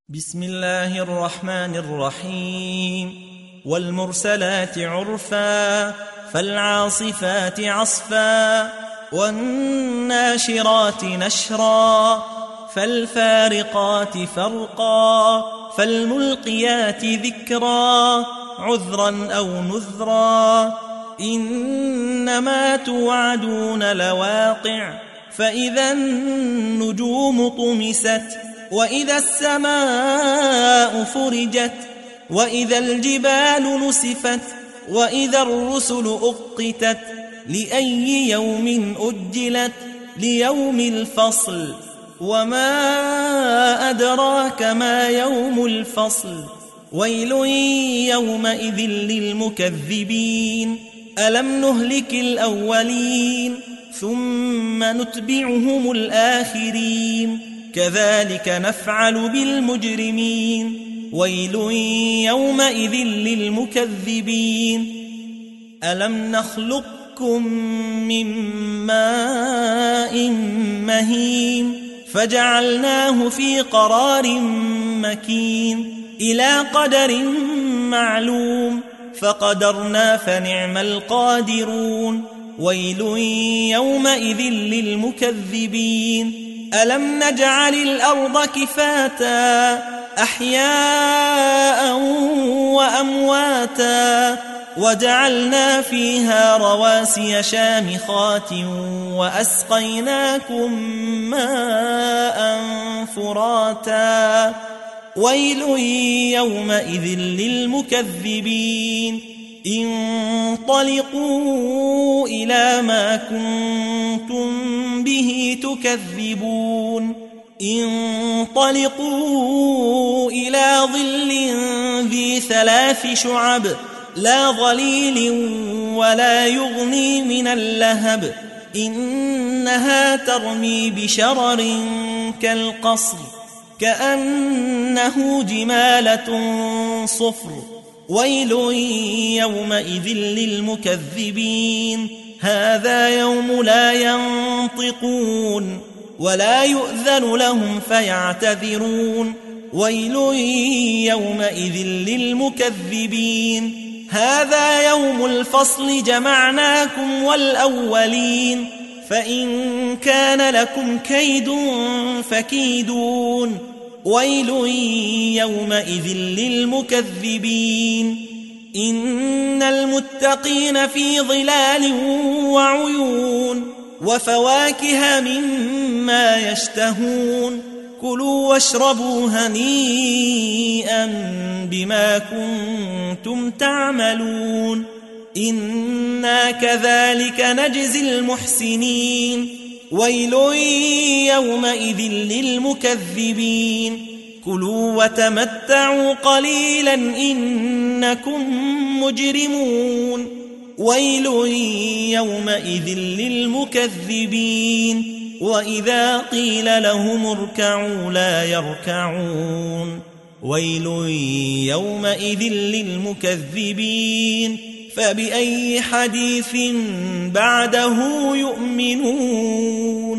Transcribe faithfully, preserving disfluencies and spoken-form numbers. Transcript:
بسم الله الرحمن الرحيم والمرسلات عرفا فالعاصفات عصفا والناشرات نشرا فالفارقات فرقا فالملقيات ذكرا عذرا أو نذرا إنما توعدون لواقع فإذا النجوم طمست وإذا السماء فرجت وإذا الجبال نسفت وإذا الرسل أقتت لأي يوم أجلت ليوم الفصل وما أدراك ما يوم الفصل ويل يومئذ للمكذبين ألم نهلك الأولين ثم نتبعهم الآخرين كذلك نفعل بالمجرمين ويل يومئذ للمكذبين ألم نخلقكم من ماء مهين فجعلناه في قرار مكين إلى قدر معلوم فقدرنا فنعم القادرون ويل يومئذ للمكذبين ألم نجعل الأرض كفاتا أحياء وأمواتا وجعلنا فيها رواسي شامخات وأسقيناكم ماء فراتا ويل يومئذ للمكذبين انطلقوا إلى ما كنتم به تكذبون انطلقوا إلى ظل ذي ثلاث شعب لا ظليل ولا يغني من اللهب إنها ترمي بشرر كالقصر كأنه جمالة صفر ويل يومئذ للمكذبين هذا يوم لا ينطقون ولا يؤذن لهم فيعتذرون ويل يومئذ للمكذبين هذا يوم الفصل جمعناكم والأولين فإن كان لكم كيد فكيدون ويل يومئذ للمكذبين إن المتقين في ظلال وعيون وفواكه مما يشتهون كلوا واشربوا هنيئا بما كنتم تعملون إنا كذلك نجزي المحسنين ويل يومئذ للمكذبين كلوا وتمتعوا قليلا إنكم مجرمون ويل يومئذ للمكذبين وإذا قيل لهم اركعوا لا يركعون ويل يومئذ للمكذبين فبأي حديث بعده يؤمنون